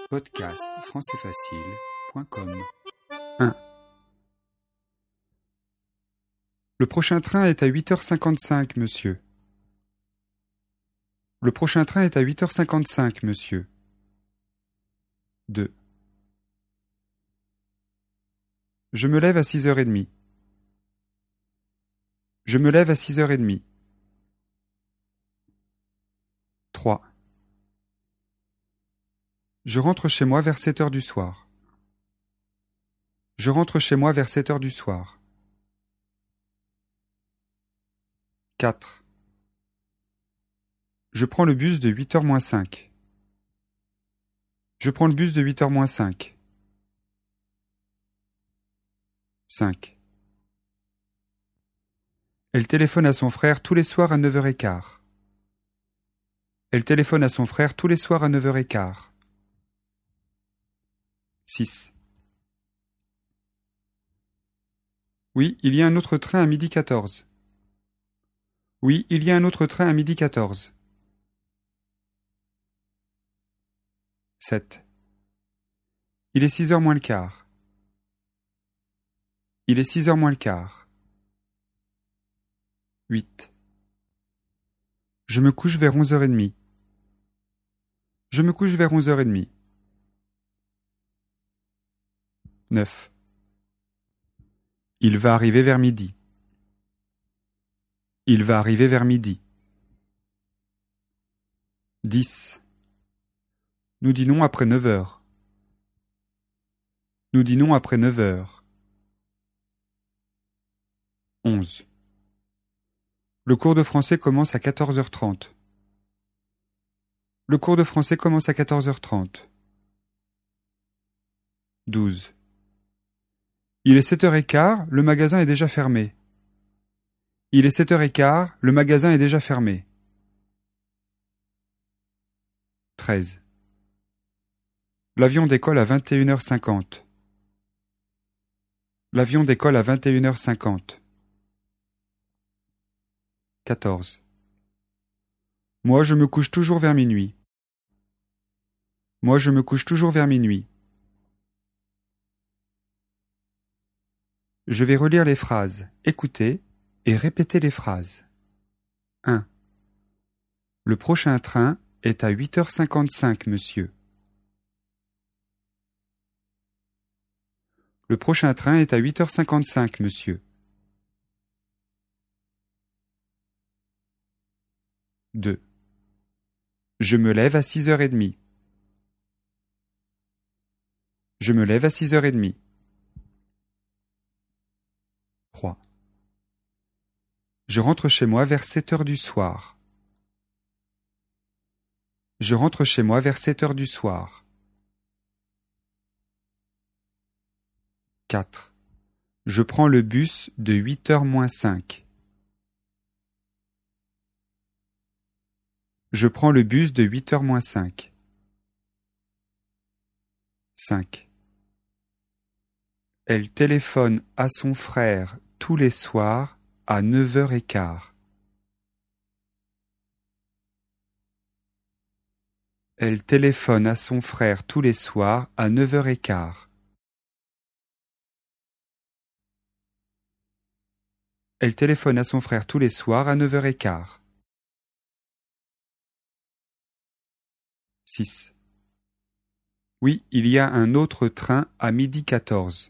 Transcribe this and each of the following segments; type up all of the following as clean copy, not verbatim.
podcastfrancaisfacile.com 1. Le prochain train est à 8h55, monsieur. Le prochain train est à 8h55, monsieur. 2. Je me lève à 6h30. Je me lève à 6h30. 3. Je rentre chez moi vers 7h du soir. Je rentre chez moi vers 7h du soir. 4. Je prends le bus de 8h moins 5. Je prends le bus de 8h moins 5. 5. Elle téléphone à son frère tous les soirs à 9h15. Elle téléphone à son frère tous les soirs à 9h15. 6. Oui, il y a un autre train à 12h14. Oui, il y a un autre train à 12h14. 7. Il est 6h moins le quart. Il est 6h moins le quart. 8. Je me couche vers 11h30. Je me couche vers 11h30. 9. Il va arriver vers midi. Il va arriver vers midi. 10. Nous dînons après 9h. Nous dînons après 9h. 11. Le cours de français commence à 14h30. Le cours de français commence à 14h30. 12. Il est 7h15, le magasin est déjà fermé. Il est 7h15, le magasin est déjà fermé. 13. L'avion décolle à 21h50. L'avion décolle à 21h50. 14. Moi, je me couche toujours vers minuit. Moi, je me couche toujours vers minuit. Je vais relire les phrases, écouter et répéter les phrases. 1. Le prochain train est à 8h55, monsieur. Le prochain train est à 8h55, monsieur. 2. Je me lève à 6h30. Je me lève à 6h30. 3. Je rentre chez moi vers 7h du soir. Je rentre chez moi vers 7h du soir. 4. Je prends le bus de 8h moins 5. Je prends le bus de 8h moins 5. 5. Elle téléphone à son frère tous les soirs à 9h15. Elle téléphone à son frère tous les soirs à 9h15. Elle téléphone à son frère tous les soirs à 9h15. 6. Oui, il y a un autre train à 12h14.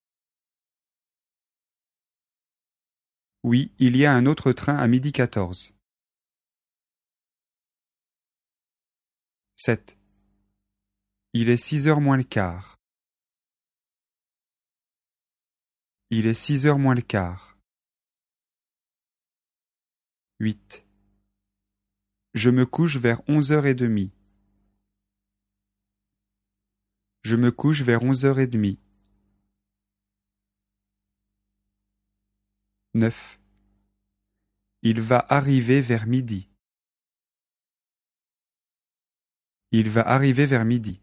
Oui, il y a un autre train à 12h14. 7. Il est 6h moins le quart. Il est 6h moins le quart. 8. Je me couche vers 11h30. Je me couche vers 11h30. 9. Il va arriver vers midi. Il va arriver vers midi.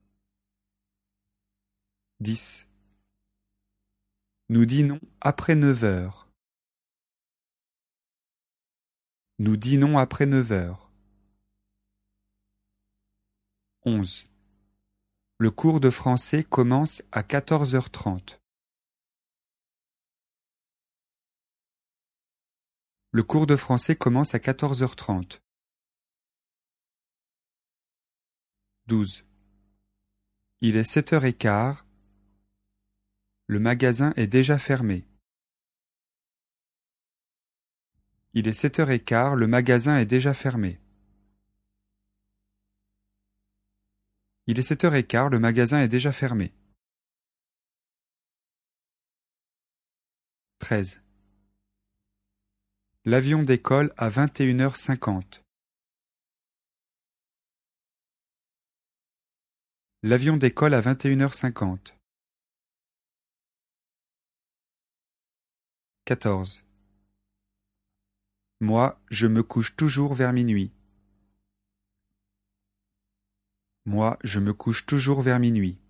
10. Nous dînons après 9h. Nous dînons après 9h. 11. Le cours de français commence à 14h30. Le cours de français commence à 14h30. 12. Il est 7h15. Le magasin est déjà fermé. Il est 7h15, le magasin est déjà fermé. Il est 7h15, le magasin est déjà fermé. 13. L'avion décolle à 21h50. L'avion décolle à 21h50. 14. Moi, je me couche toujours vers minuit. Moi, je me couche toujours vers minuit.